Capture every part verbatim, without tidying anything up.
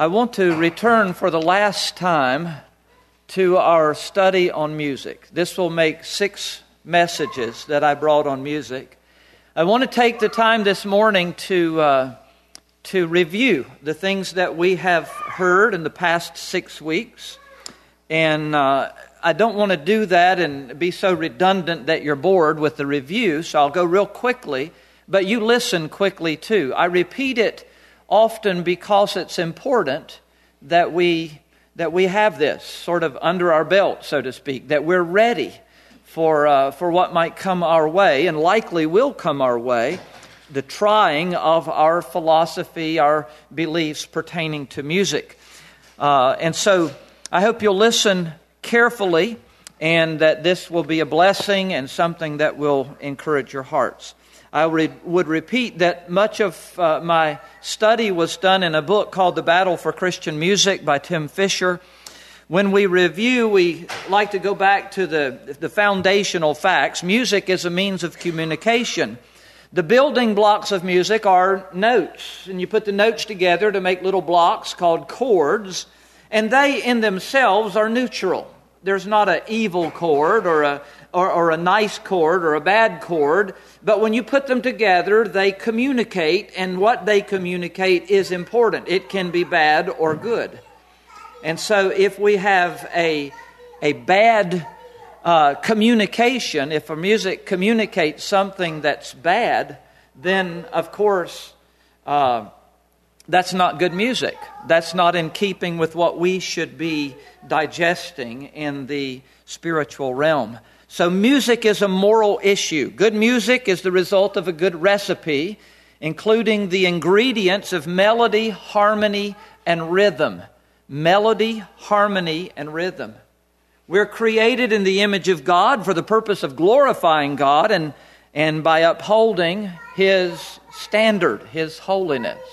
I want to return for the last time to our study on music. This will make six messages that I brought on music. I want to take the time this morning to uh, to review the things that we have heard in the past six weeks. And uh, I don't want to do that and be so redundant that you're bored with the review, so I'll go real quickly. But you listen quickly too. I repeat it often because it's important that we that we have this sort of under our belt, so to speak, that we're ready for uh, for what might come our way, and likely will come our way, the trying of our philosophy, our beliefs pertaining to music. Uh, and so I hope you'll listen carefully, and that this will be a blessing and something that will encourage your hearts. I re- would repeat that much of uh, my study was done in a book called The Battle for Christian Music by Tim Fisher. When we review, we like to go back to the, the foundational facts. Music is a means of communication. The building blocks of music are notes, and you put the notes together to make little blocks called chords, and they in themselves are neutral. There's not an evil chord or a or, or a nice chord or a bad chord, but when you put them together, they communicate, and what they communicate is important. It can be bad or good. And so if we have a a bad uh, communication, if a music communicates something that's bad, then of course uh, that's not good music. That's not in keeping with what we should be digesting in the spiritual realm. So music is a moral issue. Good music is the result of a good recipe, including the ingredients of melody, harmony, and rhythm. Melody, harmony, and rhythm. We're created in the image of God for the purpose of glorifying God and, and by upholding His standard, His holiness.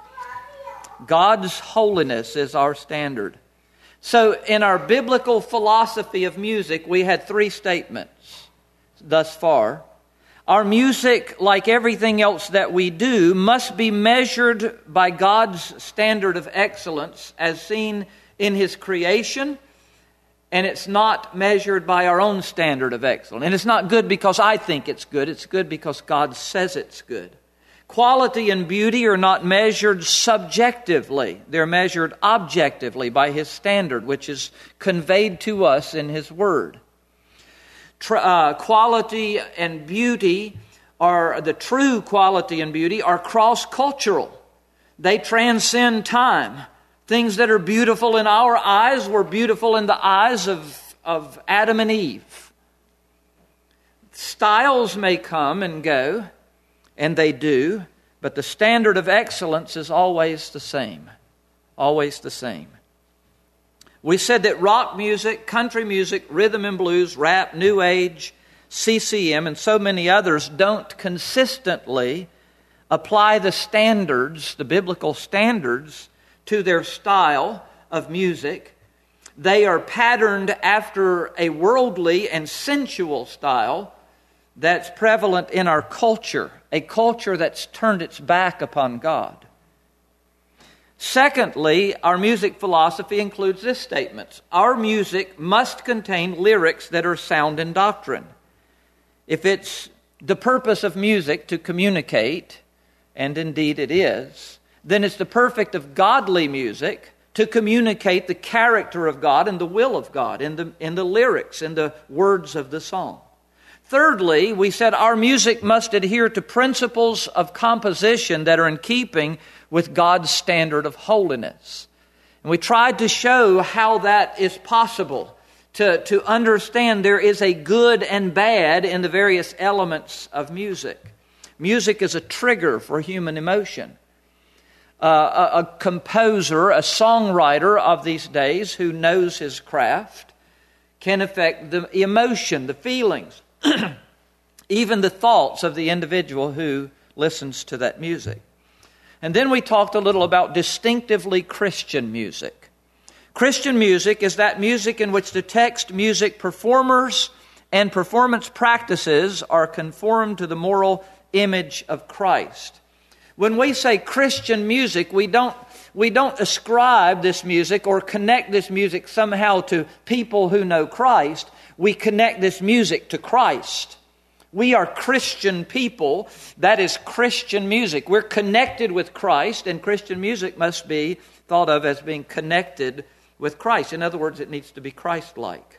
God's holiness is our standard. So in our biblical philosophy of music, we had three statements thus far. Our music, like everything else that we do, must be measured by God's standard of excellence as seen in His creation, and it's not measured by our own standard of excellence. And it's not good because I think it's good, it's good because God says it's good. Quality and beauty are not measured subjectively. They're measured objectively by His standard, which is conveyed to us in His Word. Tr- uh, quality and beauty are, the true quality and beauty are cross-cultural. They transcend time. Things that are beautiful in our eyes were beautiful in the eyes of, of Adam and Eve. Styles may come and go, and they do, but the standard of excellence is always the same. Always the same. We said that rock music, country music, rhythm and blues, rap, new age, C C M, and so many others don't consistently apply the standards, the biblical standards, to their style of music. They are patterned after a worldly and sensual style that's prevalent in our culture, a culture that's turned its back upon God. Secondly, our music philosophy includes this statement: our music must contain lyrics that are sound in doctrine. If it's the purpose of music to communicate, and indeed it is, then it's the perfect of godly music to communicate the character of God and the will of God in the, in the lyrics, in the words of the song. Thirdly, we said our music must adhere to principles of composition that are in keeping with God's standard of holiness. And we tried to show how that is possible, to, to understand there is a good and bad in the various elements of music. Music is a trigger for human emotion. Uh, a, a composer, a songwriter of these days who knows his craft can affect the emotion, the feelings, even the thoughts of the individual who listens to that music. And then we talked a little about distinctively Christian music. Christian music is that music in which the text, music, performers, and performance practices are conformed to the moral image of Christ. When we say Christian music, we don't we don't ascribe this music or connect this music somehow to people who know Christ. We connect this music to Christ. We are Christian people. That is Christian music. We're connected with Christ, and Christian music must be thought of as being connected with Christ. In other words, it needs to be Christ-like.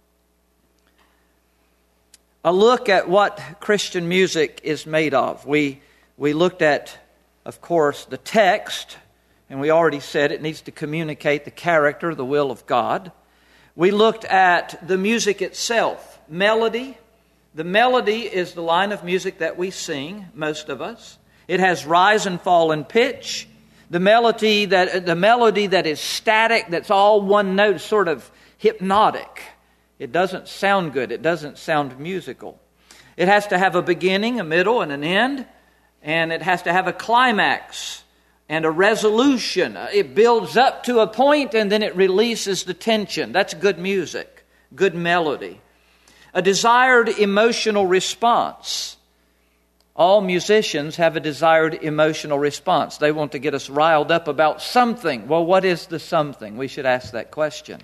A look at what Christian music is made of. We, we looked at, of course, the text, and we already said it needs to communicate the character, the will of God. We looked at the music itself, melody. The melody is the line of music that we sing, most of us. It has rise and fall in pitch. The melody that the melody that is static, that's all one note, sort of hypnotic. It doesn't sound good. It doesn't sound musical. It has to have a beginning, a middle, and an end. And it has to have a climax and a resolution. It builds up to a point and then it releases the tension. That's good music, good melody. A desired emotional response. All musicians have a desired emotional response. They want to get us riled up about something. Well, what is the something? We should ask that question.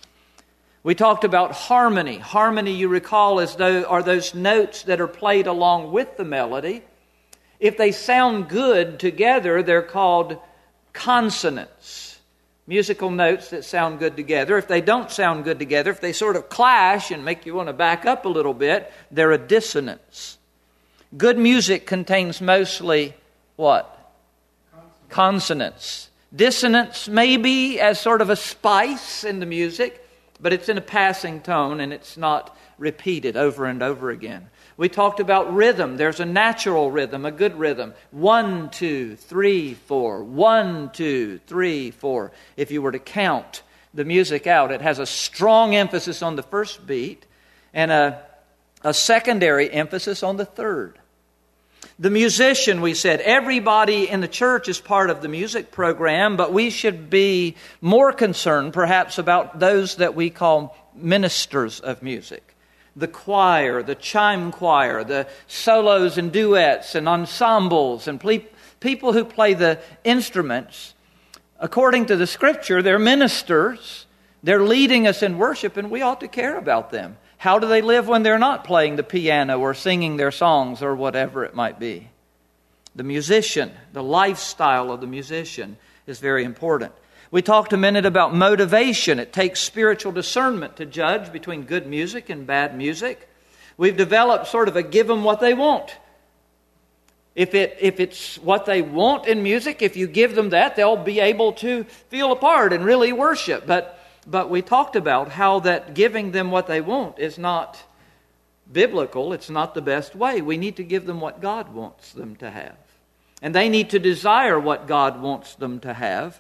We talked about harmony. Harmony, you recall, is those, are those notes that are played along with the melody. If they sound good together, they're called consonants. Musical notes that sound good together. If they don't sound good together, if they sort of clash and make you want to back up a little bit, they're a dissonance. Good music contains mostly what? Consonants. Consonants. Dissonance maybe as sort of a spice in the music, but it's in a passing tone and it's not repeated over and over again. We talked about rhythm. There's a natural rhythm, a good rhythm. One, two, three, four. One, two, three, four. If you were to count the music out, it has a strong emphasis on the first beat and a, a secondary emphasis on the third. The musician, we said, everybody in the church is part of the music program, but we should be more concerned perhaps about those that we call ministers of music. The choir, the chime choir, the solos and duets and ensembles and ple- people who play the instruments. According to the Scripture, they're ministers. They're leading us in worship, and we ought to care about them. How do they live when they're not playing the piano or singing their songs or whatever it might be? The musician, the lifestyle of the musician is very important. We talked a minute about motivation. It takes spiritual discernment to judge between good music and bad music. We've developed sort of a give them what they want. If it if it's what they want in music, if you give them that, they'll be able to feel a part and really worship. But But we talked about how that giving them what they want is not biblical. It's not the best way. We need to give them what God wants them to have. And they need to desire what God wants them to have.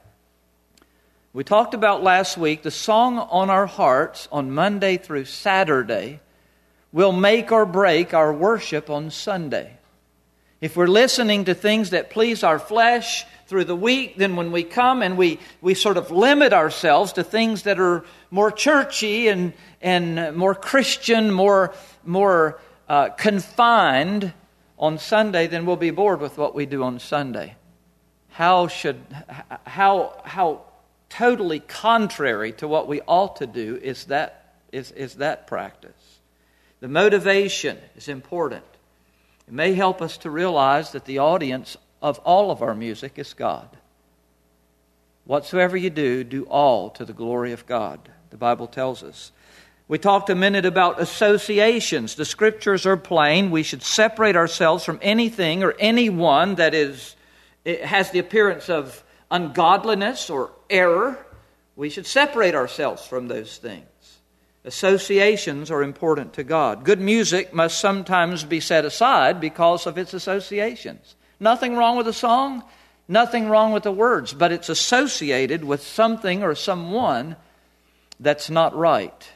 We talked about last week the song on our hearts on Monday through Saturday will make or break our worship on Sunday. If we're listening to things that please our flesh through the week, then when we come and we, we sort of limit ourselves to things that are more churchy and, and more Christian, more, more uh, confined on Sunday, then we'll be bored with what we do on Sunday. How should how how totally contrary to what we ought to do is that is, is that practice. The motivation is important. It may help us to realize that the audience of all of our music is God. Whatsoever you do, do all to the glory of God, the Bible tells us. We talked a minute about associations. The Scriptures are plain. We should separate ourselves from anything or anyone that is it has the appearance of ungodliness or error. We should separate ourselves from those things. Associations are important to God. Good music must sometimes be set aside because of its associations. Nothing wrong with a song, nothing wrong with the words, but it's associated with something or someone that's not right.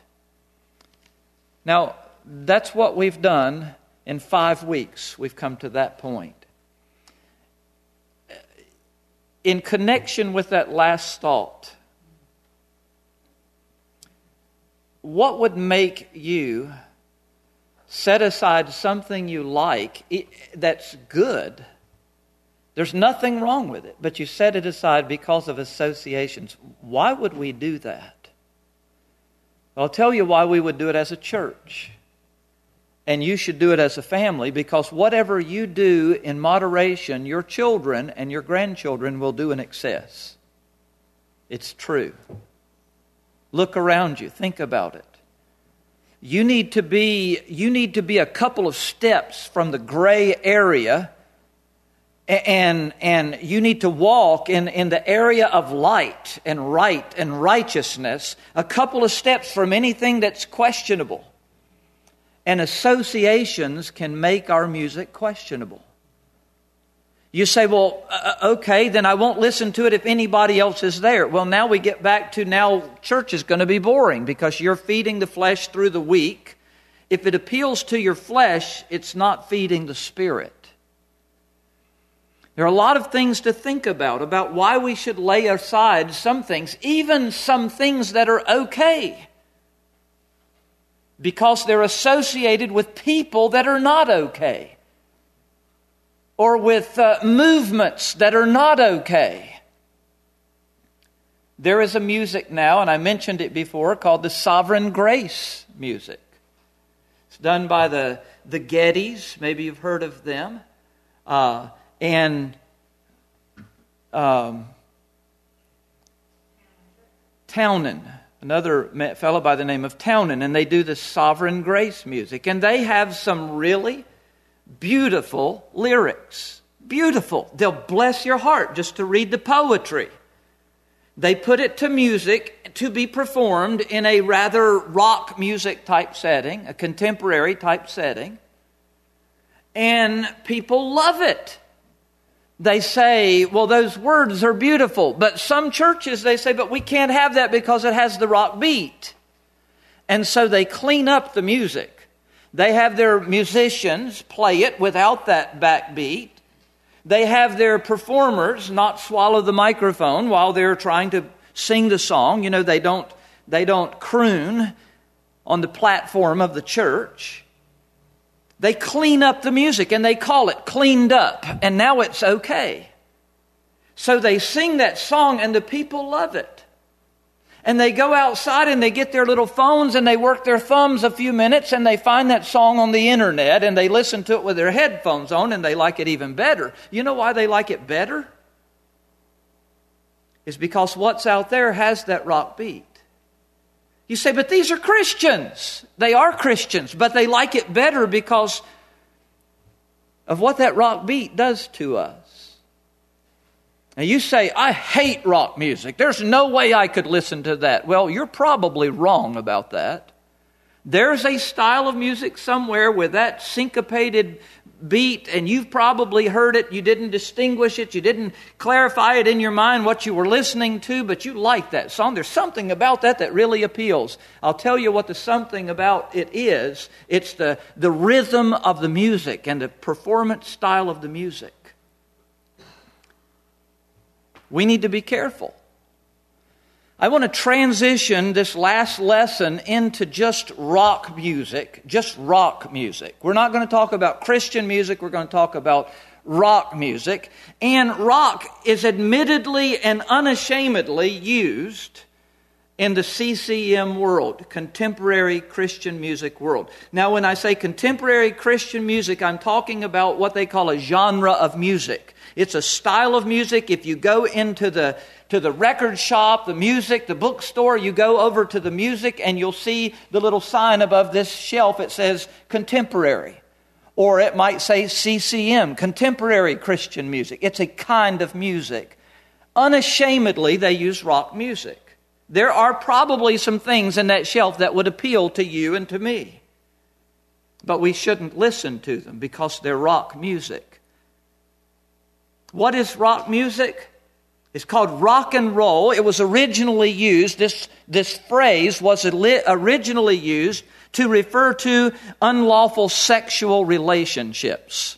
Now, that's what we've done in five weeks. We've come to that point. In connection with that last thought, what would make you set aside something you like that's good, There's nothing wrong with it, but you set it aside because of associations. Why would we do that? Well, I'll tell you why we would do it as a church. And you should do it as a family, because whatever you do in moderation, your children and your grandchildren will do in excess. It's true. Look around you. Think about it. You need to be, you need to be a couple of steps from the gray area, and, and you need to walk in, in the area of light and right and righteousness, a couple of steps from anything that's questionable. And associations can make our music questionable. You say, well, uh, okay, then I won't listen to it if anybody else is there. Well, now we get back to now church is going to be boring because you're feeding the flesh through the week. If it appeals to your flesh, it's not feeding the spirit. There are a lot of things to think about, about why we should lay aside some things, even some things that are okay, because they're associated with people that are not okay, or with uh, movements that are not okay. There is a music now, and I mentioned it before, called the Sovereign Grace music. It's done by the, the Gettys. Maybe you've heard of them. Uh, and um, Townend, another fellow by the name of Townend, and they do the Sovereign Grace music. And they have some really beautiful lyrics. Beautiful. They'll bless your heart just to read the poetry. They put it to music to be performed in a rather rock music type setting, a contemporary type setting. And people love it. They say, well, those words are beautiful. But some churches, they say, but we can't have that because it has the rock beat. And so they clean up the music. They have their musicians play it without that backbeat. They have their performers not swallow the microphone while they're trying to sing the song. You know, they don't, they don't croon on the platform of the church. They clean up the music and they call it cleaned up. And now it's okay. So they sing that song and the people love it. And they go outside and they get their little phones and they work their thumbs a few minutes and they find that song on the internet and they listen to it with their headphones on and they like it even better. You know why they like it better? It's because what's out there has that rock beat. You say, but these are Christians. They are Christians, but they like it better because of what that rock beat does to us. Now you say, I hate rock music. There's no way I could listen to that. Well, you're probably wrong about that. There's a style of music somewhere with that syncopated beat, and you've probably heard it. You didn't distinguish it. You didn't clarify it in your mind what you were listening to, but you like that song. There's something about that that really appeals. I'll tell you what the something about it is. It's the, the rhythm of the music and the performance style of the music. We need to be careful. I want to transition this last lesson into just rock music, just rock music. We're not going to talk about Christian music. We're going to talk about rock music. And rock is admittedly and unashamedly used in the C C M world, contemporary Christian music world. Now, when I say contemporary Christian music, I'm talking about what they call a genre of music. It's a style of music. If you go into the to the record shop, the music, the bookstore, you go over to the music and you'll see the little sign above this shelf. It says contemporary. Or it might say C C M, contemporary Christian music. It's a kind of music. Unashamedly, they use rock music. There are probably some things in that shelf that would appeal to you and to me. But we shouldn't listen to them because they're rock music. What is rock music? It's called rock and roll. It was originally used, this, this phrase was originally used to refer to unlawful sexual relationships.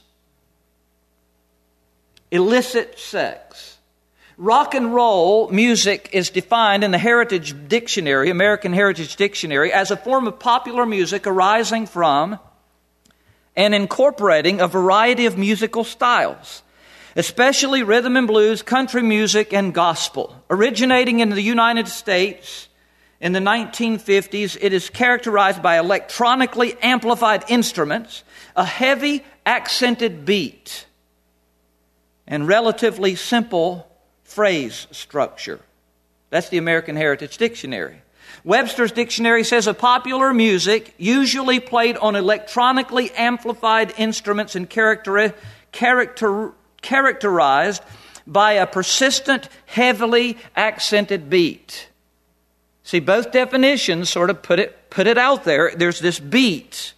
Illicit sex. Rock and roll music is defined in the Heritage Dictionary, American Heritage Dictionary, as a form of popular music arising from and incorporating a variety of musical styles. especially rhythm and blues, country music, and gospel. Originating in the United States in the nineteen fifties, it is characterized by electronically amplified instruments, a heavy accented beat, and relatively simple phrase structure. That's the American Heritage Dictionary. Webster's Dictionary says of popular music, usually played on electronically amplified instruments and character, character, characterized by a persistent, heavily accented beat. See, both definitions sort of put it, put it out there. There's this beat.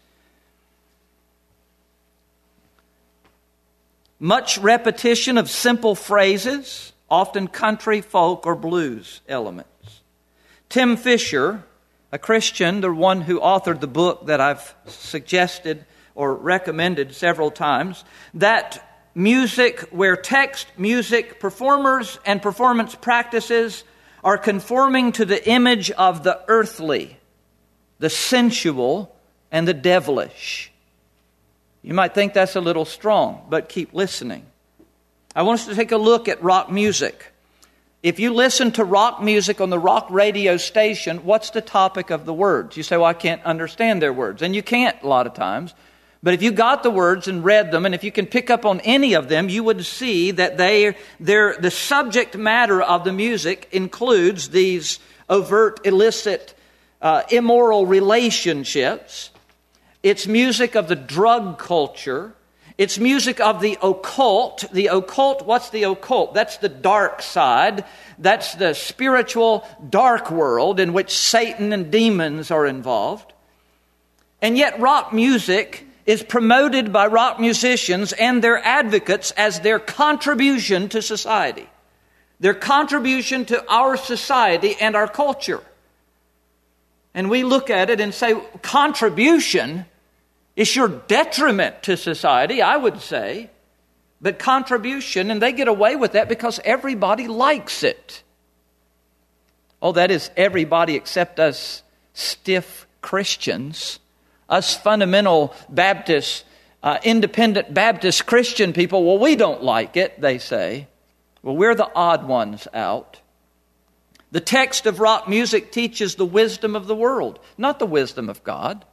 Much repetition of simple phrases, often country, folk, or blues elements. Tim Fisher, a Christian, the one who authored the book that I've suggested or recommended several times, that music where text, music, performers, and performance practices are conforming to the image of the earthly, the sensual, and the devilish. You might think that's a little strong, but keep listening. I want us to take a look at rock music. If you listen to rock music on the rock radio station, what's the topic of the words? You say, well, I can't understand their words. And you can't a lot of times. But if you got the words and read them, and if you can pick up on any of them, you would see that they, they're, the subject matter of the music includes these overt, illicit, uh, immoral relationships. It's music of the drug culture. It's music of the occult. The occult, what's the occult? That's the dark side. That's the spiritual dark world in which Satan and demons are involved. And yet rock music is promoted by rock musicians and their advocates as their contribution to society. Their contribution to our society and our culture. And we look at it and say, contribution? It's your detriment to society, I would say. But contribution, and they get away with that because everybody likes it. Oh, that is everybody except us stiff Christians. Us fundamental Baptist, uh, independent Baptist Christian people, well, we don't like it, they say. Well, we're the odd ones out. The text of rock music teaches the wisdom of the world, not the wisdom of God.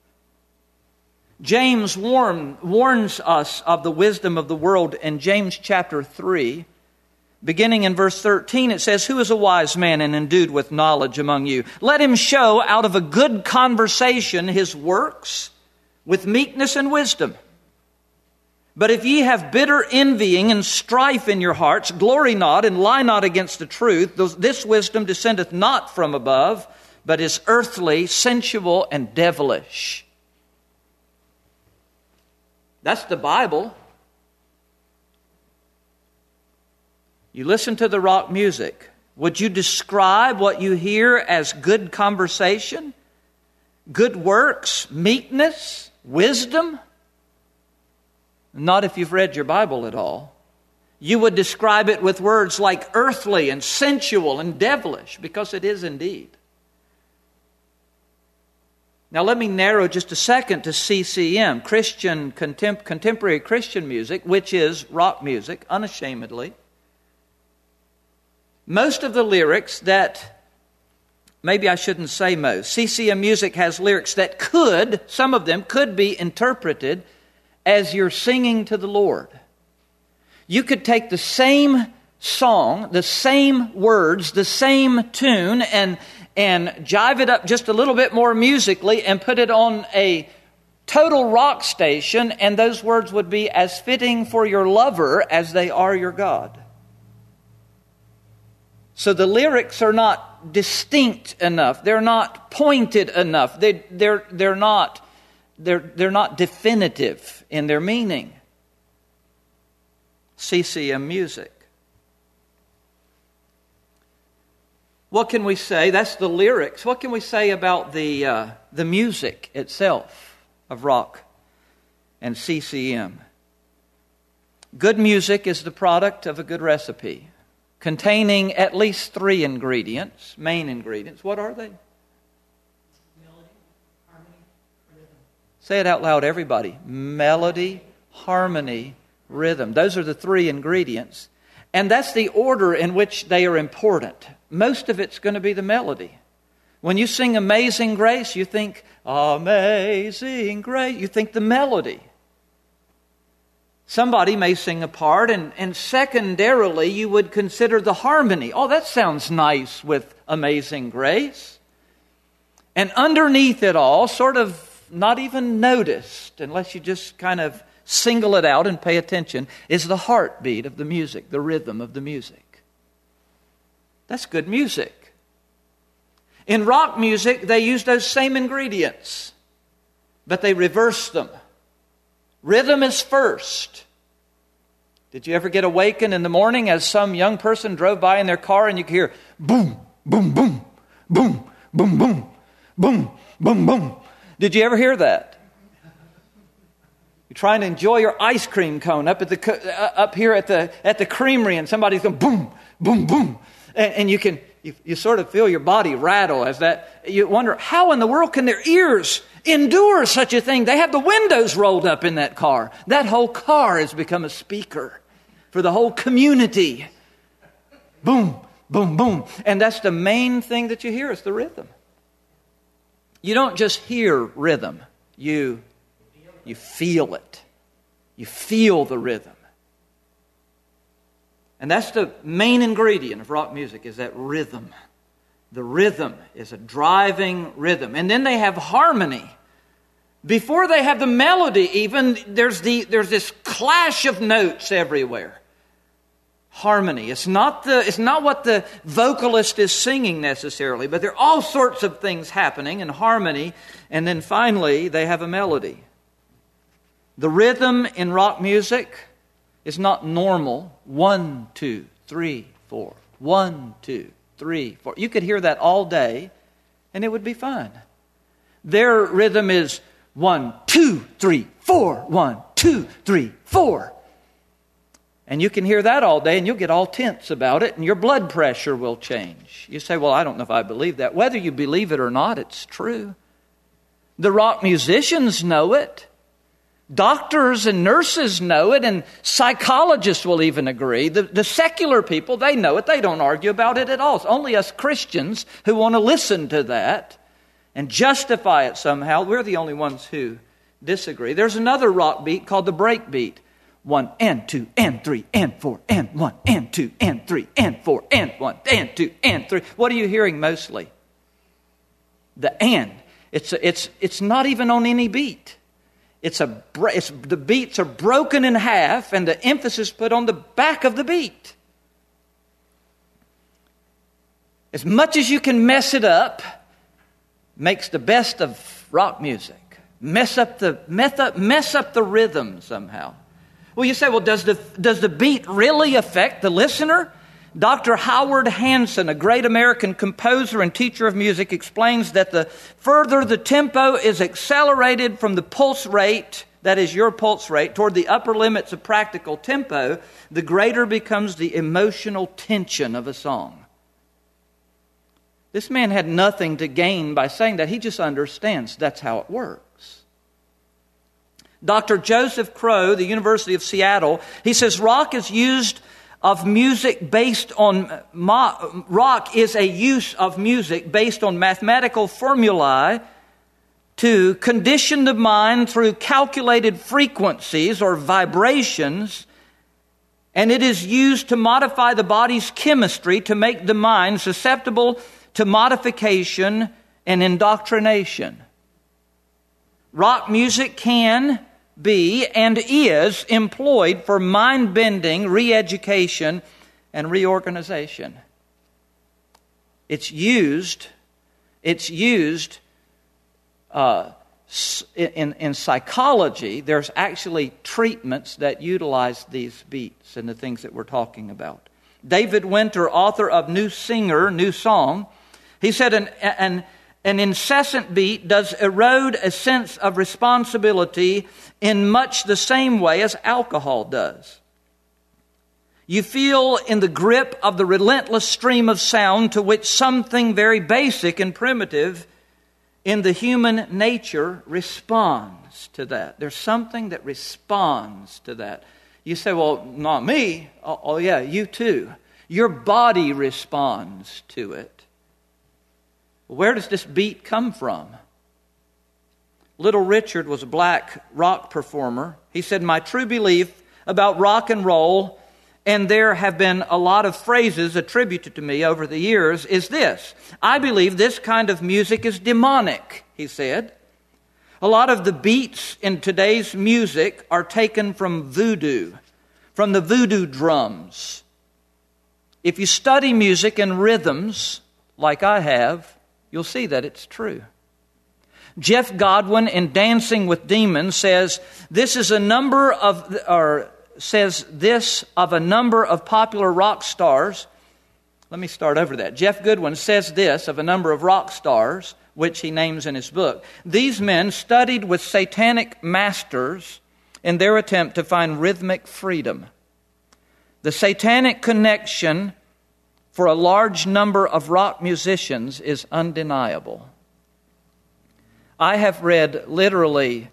James warn, warns us of the wisdom of the world in James chapter three. Beginning in verse thirteen, it says, "Who is a wise man and endued with knowledge among you? Let him show out of a good conversation his works with meekness and wisdom. But if ye have bitter envying and strife in your hearts, glory not and lie not against the truth. This wisdom descendeth not from above, but is earthly, sensual, and devilish." That's the Bible. You listen to the rock music. Would you describe what you hear as good conversation, good works, meekness, wisdom? Not if you've read your Bible at all. You would describe it with words like earthly and sensual and devilish, because it is indeed. Now let me narrow just a second to C C M, Christian contem- contemporary Christian music, which is rock music, unashamedly. Most of the lyrics that, maybe I shouldn't say most, C C M music has lyrics that could, some of them could be interpreted as you're singing to the Lord. You could take the same song, the same words, the same tune, and and jive it up just a little bit more musically and put it on a total rock station, and those words would be as fitting for your lover as they are your God. So the lyrics are not distinct enough. They're not pointed enough. They, they're, they're, not, they're, they're not definitive in their meaning. C C M music. What can we say? That's the lyrics. What can we say about the uh, the music itself of rock and C C M? Good music is the product of a good recipe, containing at least three ingredients, main ingredients. What are they? Melody, harmony, rhythm. Say it out loud, everybody. Melody, harmony, rhythm. Those are the three ingredients. And that's the order in which they are important. Most of it's going to be the melody. When you sing Amazing Grace, you think, Amazing Grace. You think the melody. Somebody may sing a part, and, and secondarily, you would consider the harmony. Oh, that sounds nice with Amazing Grace. And underneath it all, sort of not even noticed, unless you just kind of single it out and pay attention, is the heartbeat of the music, the rhythm of the music. That's good music. In rock music, they use those same ingredients, but they reverse them. Rhythm is first. Did you ever get awakened in the morning as some young person drove by in their car and you could hear boom, boom, boom, boom, boom, boom, boom, boom, boom? Did you ever hear that? You're trying to enjoy your ice cream cone up at the uh, up here at the at the creamery, and somebody's going boom, boom, boom, and, and you can you, you sort of feel your body rattle as that. You wonder, how in the world can their ears endure such a thing? They have the windows rolled up in that car. That whole car has become a speaker for the whole community. Boom, boom, boom, and that's the main thing that you hear is the rhythm. You don't just hear rhythm; you You feel it. You feel the rhythm. And that's the main ingredient of rock music, is that rhythm. The rhythm is a driving rhythm. And then they have harmony. Before they have the melody even, there's the there's this clash of notes everywhere. Harmony. It's not the it's not what the vocalist is singing necessarily, but there are all sorts of things happening in harmony, and then finally they have a melody. The rhythm in rock music is not normal. One, two, three, four. One, two, three, four. You could hear that all day, and it would be fine. Their rhythm is one, two, three, four. One, two, three, four. And you can hear that all day, and you'll get all tense about it, and your blood pressure will change. You say, well, I don't know if I believe that. Whether you believe it or not, it's true. The rock musicians know it. Doctors and nurses know it, and psychologists will even agree. The, the secular people, they know it. They don't argue about it at all. It's only us Christians who want to listen to that and justify it somehow. We're the only ones who disagree. There's another rock beat called the break beat. One, and two, and three, and four, and one, and two, and three, and four, and one, and two, and three. What are you hearing mostly? The and. It's, it's, it's not even on any beat. It's a it's, the beats are broken in half, and the emphasis put on the back of the beat. As much as you can mess it up, makes the best of rock music. Mess up the mess up, mess up the rhythm somehow. Well, you say, well, does the does the beat really affect the listener? Doctor Howard Hanson, a great American composer and teacher of music, explains that the further the tempo is accelerated from the pulse rate, that is your pulse rate, toward the upper limits of practical tempo, the greater becomes the emotional tension of a song. This man had nothing to gain by saying that. He just understands that's how it works. Doctor Joseph Crow, the University of Seattle, he says rock is used of music based on ma- rock is a use of music based on mathematical formulae to condition the mind through calculated frequencies or vibrations, and it is used to modify the body's chemistry to make the mind susceptible to modification and indoctrination. Rock music can be and is employed for mind-bending, re-education, and reorganization. It's used, it's used uh, in, in psychology. There's actually treatments that utilize these beats and the things that we're talking about. David Winter, author of New Singer, New Song, he said an, an, an incessant beat does erode a sense of responsibility in much the same way as alcohol does. You feel in the grip of the relentless stream of sound to which something very basic and primitive in the human nature responds to that. There's something that responds to that. You say, well, not me. Oh, oh yeah, you too. Your body responds to it. Where does this beat come from? Little Richard was a black rock performer. He said, my true belief about rock and roll, and there have been a lot of phrases attributed to me over the years, is this. I believe this kind of music is demonic, he said. A lot of the beats in today's music are taken from voodoo, from the voodoo drums. If you study music and rhythms, like I have, you'll see that it's true. Jeff Godwin in Dancing with Demons says this is a number of, or says this of a number of popular rock stars. Let me start over that. Jeff Goodwin says this of a number of rock stars, which he names in his book. These men studied with satanic masters in their attempt to find rhythmic freedom. The satanic connection for a large number of rock musicians is undeniable. I have read literally,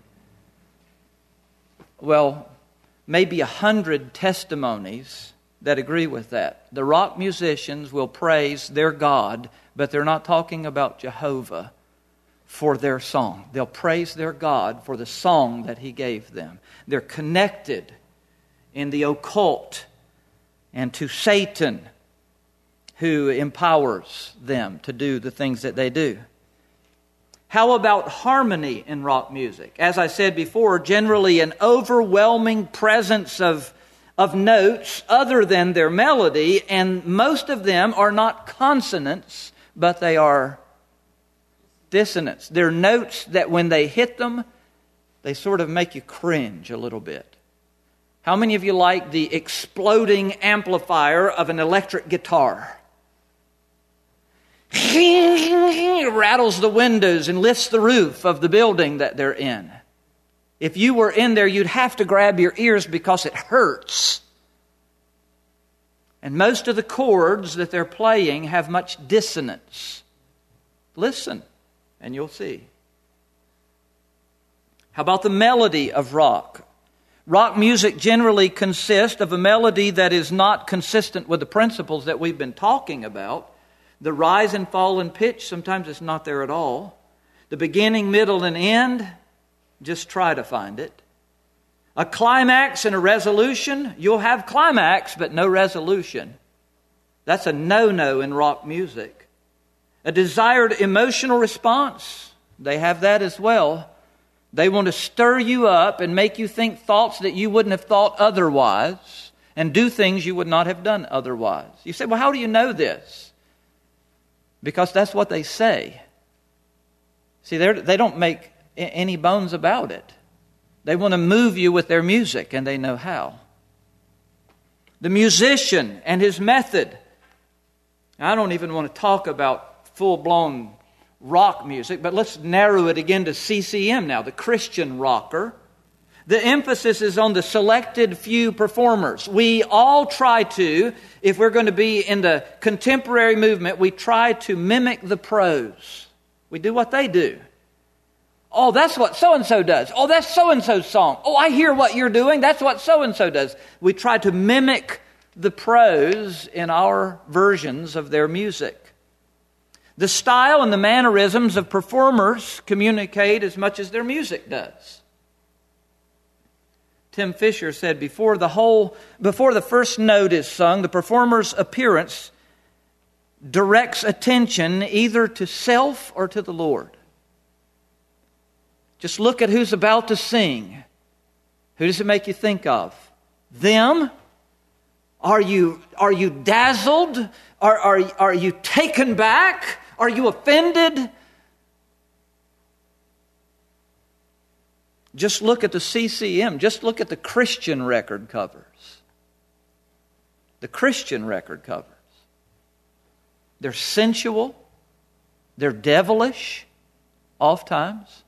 well, maybe a hundred testimonies that agree with that. The rock musicians will praise their God, but they're not talking about Jehovah for their song. They'll praise their God for the song that He gave them. They're connected in the occult and to Satan, who empowers them to do the things that they do. How about harmony in rock music? As I said before, generally an overwhelming presence of, of notes other than their melody, and most of them are not consonants, but they are dissonance. They're notes that when they hit them, they sort of make you cringe a little bit. How many of you like the exploding amplifier of an electric guitar? It rattles the windows and lifts the roof of the building that they're in. If you were in there, you'd have to grab your ears because it hurts. And most of the chords that they're playing have much dissonance. Listen, and you'll see. How about the melody of rock? Rock music generally consists of a melody that is not consistent with the principles that we've been talking about. The rise and fall in pitch, sometimes it's not there at all. The beginning, middle, and end, just try to find it. A climax and a resolution, you'll have climax but no resolution. That's a no-no in rock music. A desired emotional response, they have that as well. They want to stir you up and make you think thoughts that you wouldn't have thought otherwise and do things you would not have done otherwise. You say, well, how do you know this? Because that's what they say. See, they don't make any bones about it. They want to move you with their music, and they know how. The musician and his method. I don't even want to talk about full-blown rock music, but let's narrow it again to C C M now, the Christian rocker. The emphasis is on the selected few performers. We all try to, if we're going to be in the contemporary movement, we try to mimic the pros. We do what they do. Oh, that's what so-and-so does. Oh, that's so-and-so's song. Oh, I hear what you're doing. That's what so-and-so does. We try to mimic the pros in our versions of their music. The style and the mannerisms of performers communicate as much as their music does. Tim Fisher said, before the whole, before the first note is sung, the performer's appearance directs attention either to self or to the Lord. Just look at who's about to sing. Who does it make you think of? Them? Are you, are you dazzled? Are, are, are you taken back? Are you offended? Just look at the C C M. Just look at the Christian record covers. The Christian record covers. They're sensual. They're devilish, oftentimes.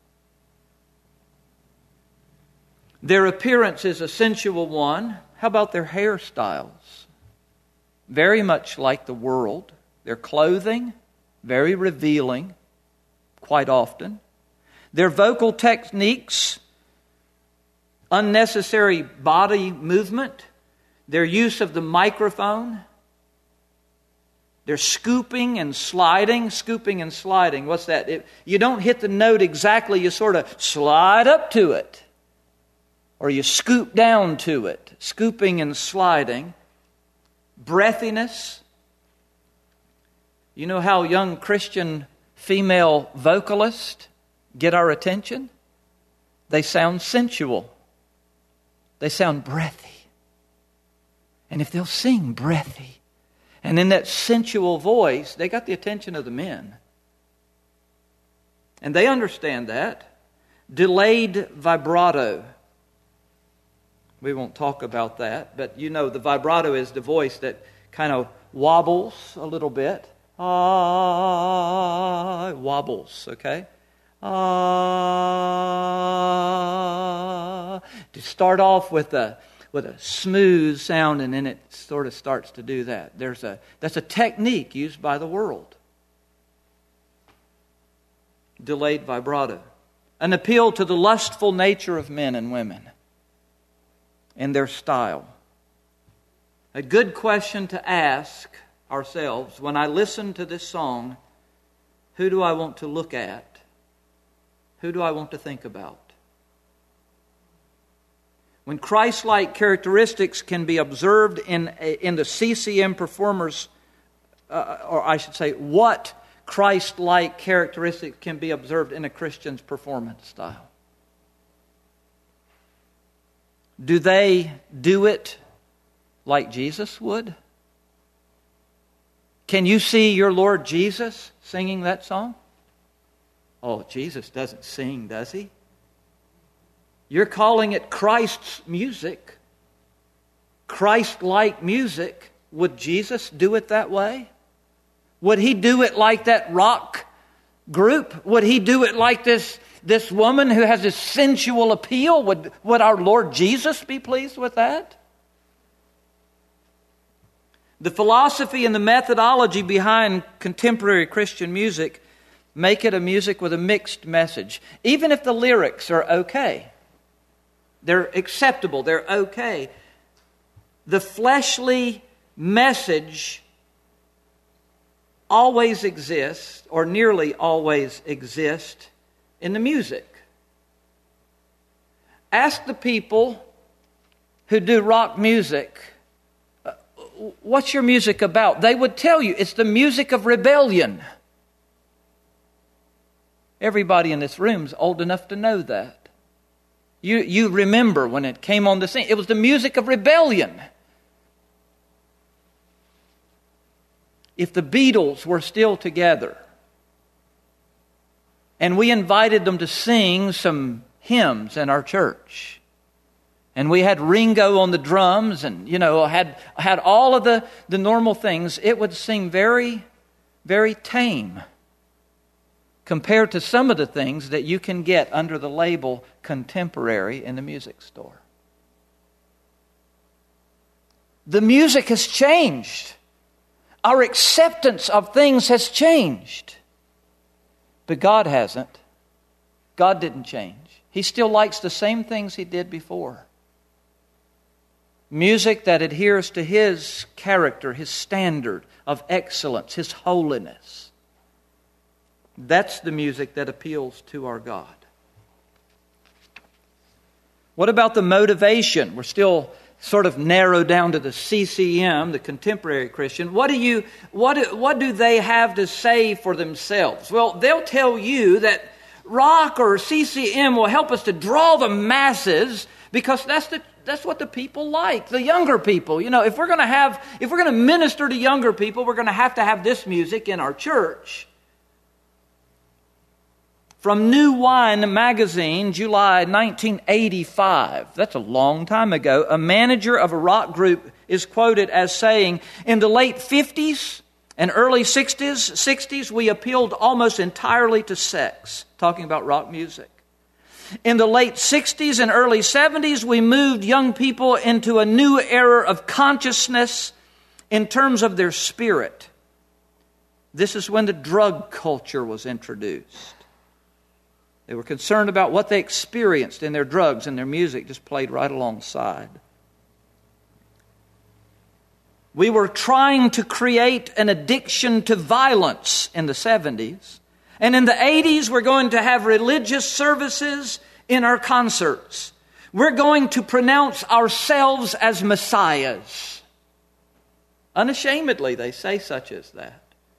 Their appearance is a sensual one. How about their hairstyles? Very much like the world. Their clothing, very revealing, quite often. Their vocal techniques, unnecessary body movement, their use of the microphone, their scooping and sliding. Scooping and sliding, what's that? It, you don't hit the note exactly, you sort of slide up to it. Or you scoop down to it. Scooping and sliding. Breathiness. You know how young Christian female vocalists get our attention? They sound sensual. They sound breathy. And if they'll sing breathy, and in that sensual voice, they got the attention of the men. And they understand that. Delayed vibrato. We won't talk about that, but you know the vibrato is the voice that kind of wobbles a little bit. Ah, wobbles, okay? Ah, to start off with a with a smooth sound, and then it sort of starts to do that. There's a that's a technique used by the world. Delayed vibrato, an appeal to the lustful nature of men and women and their style. A good question to ask ourselves: when I listen to this song, who do I want to look at? Who do I want to think about? When Christ-like characteristics can be observed in in the C C M performers, uh, or I should say, what Christ-like characteristics can be observed in a Christian's performance style? Do they do it like Jesus would? Can you see your Lord Jesus singing that song? Oh, Jesus doesn't sing, does he? You're calling it Christ's music. Christ-like music. Would Jesus do it that way? Would he do it like that rock group? Would he do it like this, this woman who has this sensual appeal? Would, would our Lord Jesus be pleased with that? The philosophy and the methodology behind contemporary Christian music make it a music with a mixed message. Even if the lyrics are okay, they're acceptable, they're okay, the fleshly message always exists, or nearly always exists, in the music. Ask the people who do rock music, what's your music about? They would tell you it's the music of rebellion. Everybody in this room is old enough to know that. You, you remember when it came on the scene. It was the music of rebellion. If the Beatles were still together and we invited them to sing some hymns in our church, and we had Ringo on the drums and, you know, had had all of the, the normal things, it would seem very, very tame compared to some of the things that you can get under the label contemporary in the music store. The music has changed. Our acceptance of things has changed. But God hasn't. God didn't change. He still likes the same things He did before. Music that adheres to His character, His standard of excellence, His holiness. That's the music that appeals to our God. What about the motivation? We're still sort of narrowed down to the C C M, the contemporary Christian. What do you, what, what do they have to say for themselves? Well, they'll tell you that rock or C C M will help us to draw the masses because that's the that's what the people like, the younger people. You know, if we're going to have, if we're going to minister to younger people, we're going to have to have this music in our church. From New Wine magazine, July nineteen eighty-five, that's a long time ago, a manager of a rock group is quoted as saying, in the late fifties and early sixties, sixties, we appealed almost entirely to sex, talking about rock music. In the late sixties and early seventies, we moved young people into a new era of consciousness in terms of their spirit. This is when the drug culture was introduced. They were concerned about what they experienced in their drugs, and their music just played right alongside. We were trying to create an addiction to violence in the seventies. And in the eighties, we're going to have religious services in our concerts. We're going to pronounce ourselves as messiahs. Unashamedly, they say such as that.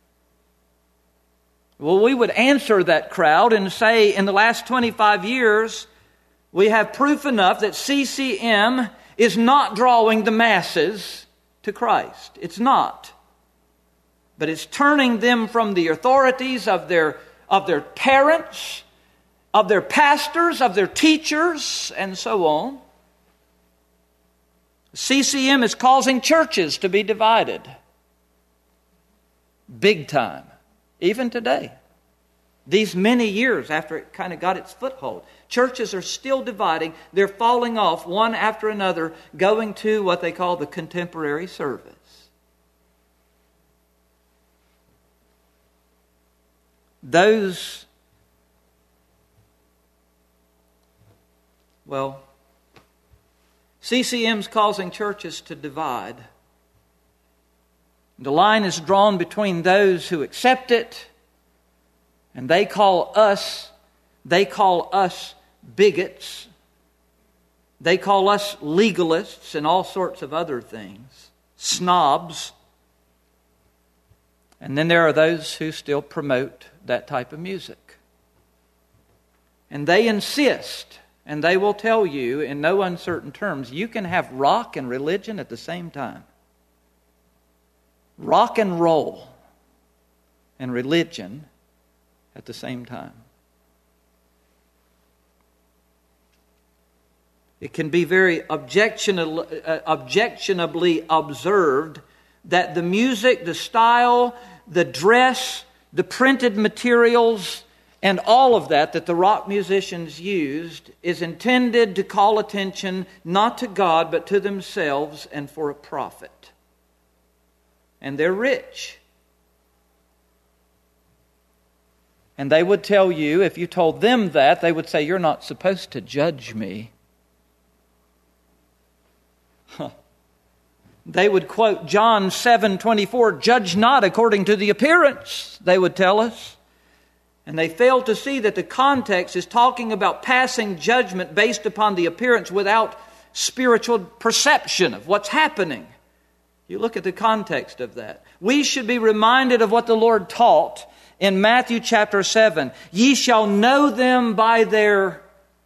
Well, we would answer that crowd and say, in the last twenty-five years, we have proof enough that C C M is not drawing the masses to Christ. It's not. But it's turning them from the authorities of their, of their parents, of their pastors, of their teachers, and so on. C C M is causing churches to be divided. Big time. Even today. These many years after it kind of got its foothold. Churches are still dividing. They're falling off one after another, going to what they call the contemporary service. Those, well, C C M's causing churches to divide. The line is drawn between those who accept it, and they call us, they call us bigots. They call us legalists and all sorts of other things, snobs. And then there are those who still promote that type of music. And they insist, and they will tell you in no uncertain terms, you can have rock and religion at the same time. Rock and roll and religion at the same time. It can be very objectionably, uh, objectionably observed that the music, the style, the dress, the printed materials, and all of that that the rock musicians used is intended to call attention not to God but to themselves and for a profit. And they're rich. And they would tell you, if you told them that, they would say, you're not supposed to judge me. Huh. They would quote John seven twenty-four, judge not according to the appearance, they would tell us. And they fail to see that the context is talking about passing judgment based upon the appearance without spiritual perception of what's happening. You look at the context of that. We should be reminded of what the Lord taught in Matthew chapter seven. Ye shall know them by their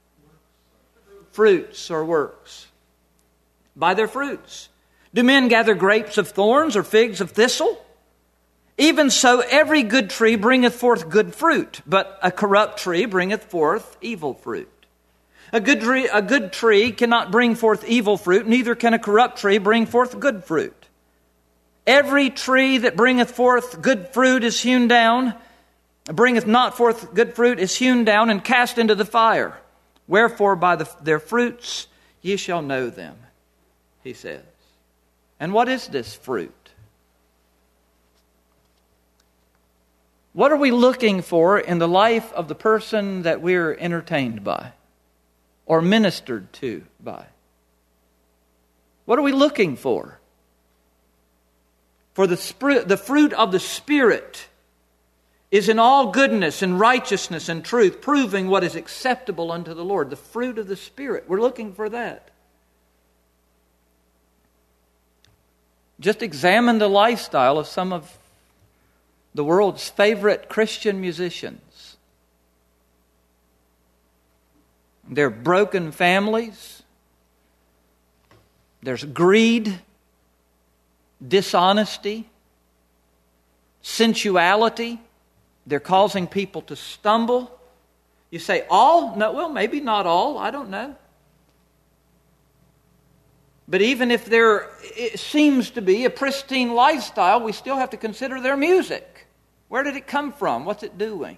fruits or works. By their fruits. Do men gather grapes of thorns or figs of thistle? Even so, every good tree bringeth forth good fruit, but a corrupt tree bringeth forth evil fruit. A good tree, a good tree cannot bring forth evil fruit, neither can a corrupt tree bring forth good fruit. Every tree that bringeth forth good fruit is hewn down, bringeth not forth good fruit is hewn down and cast into the fire. Wherefore by the, their fruits ye shall know them, he says. And what is this fruit? What are we looking for in the life of the person that we're entertained by or ministered to by? What are we looking for? For the spirit, the fruit of the Spirit is in all goodness and righteousness and truth, proving what is acceptable unto the Lord. The fruit of the Spirit. We're looking for that. Just examine the lifestyle of some of the world's favorite Christian musicians. They're broken families. There's greed, dishonesty, sensuality. They're causing people to stumble. You say, all? No, well, maybe not all. I don't know. But even if there it seems to be a pristine lifestyle, we still have to consider their music. Where did it come from? What's it doing?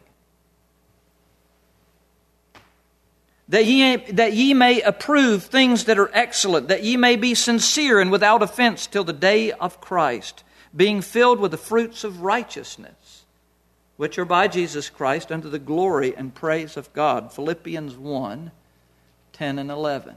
That ye, that ye may approve things that are excellent, that ye may be sincere and without offense till the day of Christ, being filled with the fruits of righteousness, which are by Jesus Christ unto the glory and praise of God. Philippians one, ten and eleven.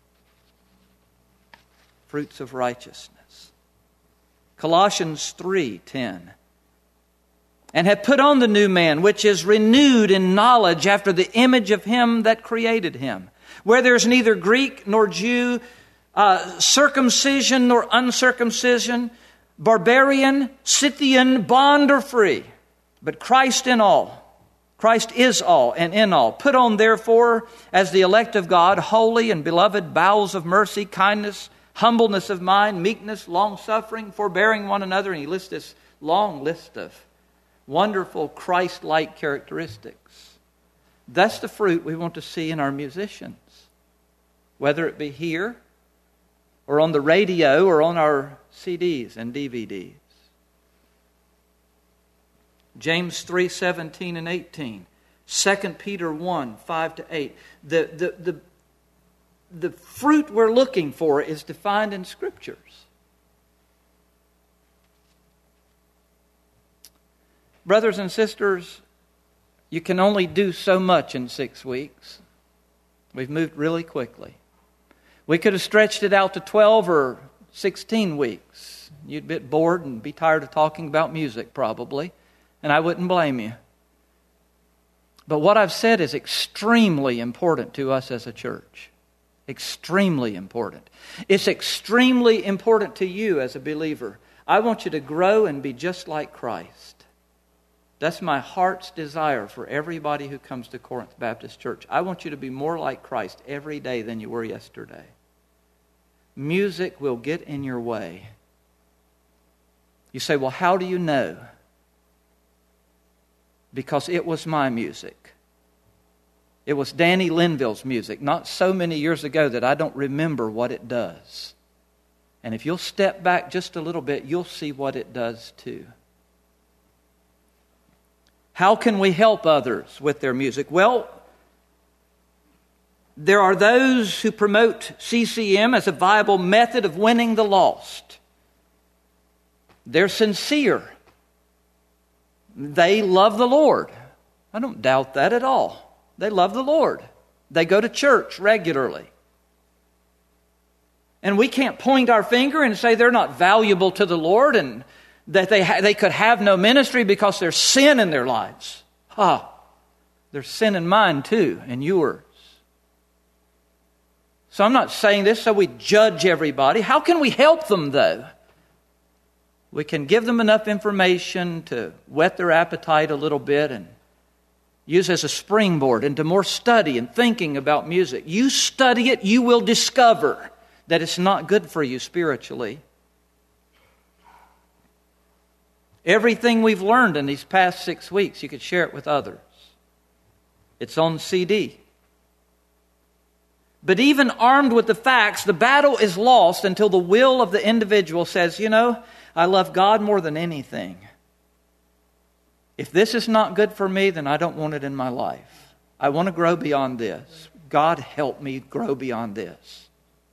Fruits of righteousness. Colossians three, ten. And have put on the new man, which is renewed in knowledge after the image of him that created him, where there is neither Greek nor Jew, uh, circumcision nor uncircumcision, barbarian, Scythian, bond or free, but Christ in all. Christ is all and in all. Put on therefore, as the elect of God, holy and beloved, bowels of mercy, kindness, humbleness of mind, meekness, long-suffering, forbearing one another. And he lists this long list of wonderful Christ-like characteristics. That's the fruit we want to see in our musicians, whether it be here or on the radio or on our C Ds and D V Ds. James three, seventeen and eighteen. Second Peter one, five to eight. The, the, the, the fruit we're looking for is defined in Scriptures. Brothers and sisters, you can only do so much in six weeks. We've moved really quickly. We could have stretched it out to twelve or sixteen weeks. You'd be bored and be tired of talking about music probably, and I wouldn't blame you. But what I've said is extremely important to us as a church. Extremely important. It's extremely important to you as a believer. I want you to grow and be just like Christ. That's my heart's desire for everybody who comes to Corinth Baptist Church. I want you to be more like Christ every day than you were yesterday. Music will get in your way. You say, well, how do you know? Because it was my music. It was Danny Linville's music, not so many years ago that I don't remember what it does. And if you'll step back just a little bit, you'll see what it does too. How can we help others with their music? Well, there are those who promote C C M as a viable method of winning the lost. They're sincere. They love the Lord. I don't doubt that at all. They love the Lord. They go to church regularly. And we can't point our finger and say they're not valuable to the Lord and that they ha- they could have no ministry because there's sin in their lives. Ha! There's sin in mine too, and yours. So I'm not saying this so we judge everybody. How can we help them though? We can give them enough information to whet their appetite a little bit and use as a springboard into more study and thinking about music. You study it, you will discover that it's not good for you spiritually. Everything we've learned in these past six weeks, you could share it with others. It's on C D. But even armed with the facts, the battle is lost until the will of the individual says, you know, I love God more than anything. If this is not good for me, then I don't want it in my life. I want to grow beyond this. God help me grow beyond this.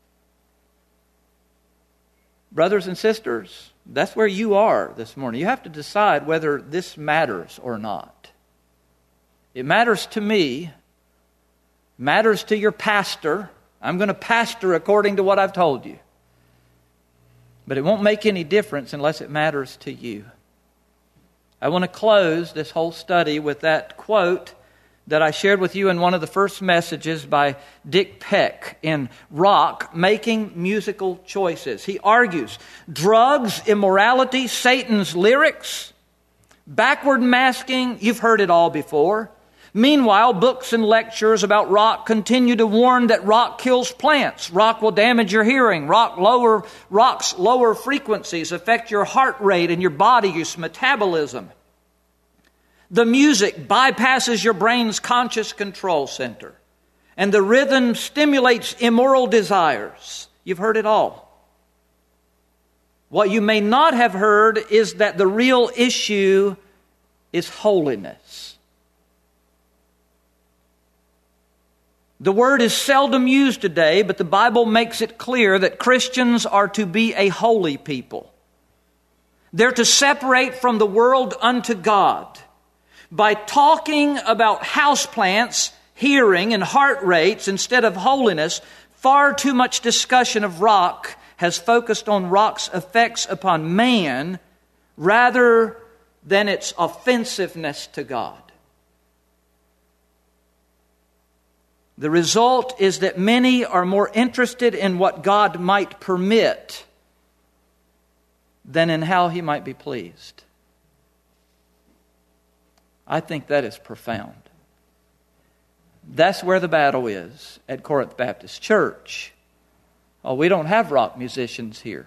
Brothers and sisters, that's where you are this morning. You have to decide whether this matters or not. It matters to me. Matters to your pastor. I'm going to pastor according to what I've told you. But it won't make any difference unless it matters to you. I want to close this whole study with that quote that I shared with you in one of the first messages by Dick Peck in Rock, Making Musical Choices. He argues, drugs, immorality, Satan's lyrics, backward masking, you've heard it all before. Meanwhile, books and lectures about rock continue to warn that rock kills plants. Rock will damage your hearing. Rock lower, rock's lower frequencies affect your heart rate and your body use, metabolism. The music bypasses your brain's conscious control center. And the rhythm stimulates immoral desires. You've heard it all. What you may not have heard is that the real issue is holiness. The word is seldom used today, but the Bible makes it clear that Christians are to be a holy people. They're to separate from the world unto God. By talking about houseplants, hearing, and heart rates instead of holiness, far too much discussion of rock has focused on rock's effects upon man rather than its offensiveness to God. The result is that many are more interested in what God might permit than in how He might be pleased. I think that is profound. That's where the battle is at Corinth Baptist Church. Oh, we don't have rock musicians here.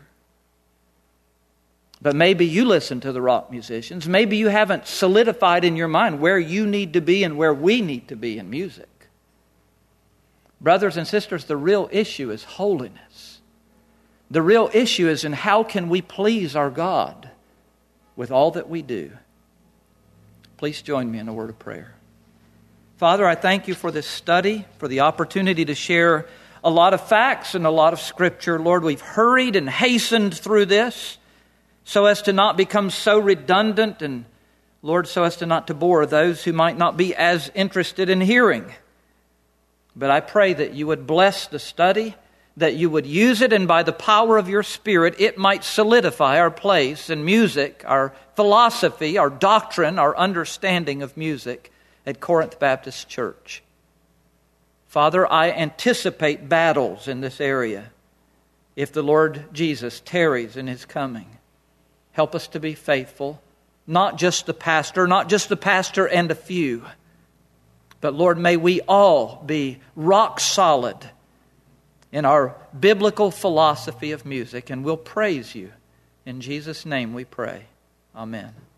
But maybe you listen to the rock musicians. Maybe you haven't solidified in your mind where you need to be and where we need to be in music. Brothers and sisters, the real issue is holiness. The real issue is in how can we please our God with all that we do. Please join me in a word of prayer. Father, I thank You for this study, for the opportunity to share a lot of facts and a lot of Scripture. Lord, we've hurried and hastened through this so as to not become so redundant and, Lord, so as to not to bore those who might not be as interested in hearing. But I pray that You would bless the study, that You would use it, and by the power of Your Spirit, it might solidify our place in music, our philosophy, our doctrine, our understanding of music at Corinth Baptist Church. Father, I anticipate battles in this area if the Lord Jesus tarries in His coming. Help us to be faithful, not just the pastor, not just the pastor and a few, but Lord, may we all be rock solid in our biblical philosophy of music, and we'll praise You. In Jesus' name we pray. Amen.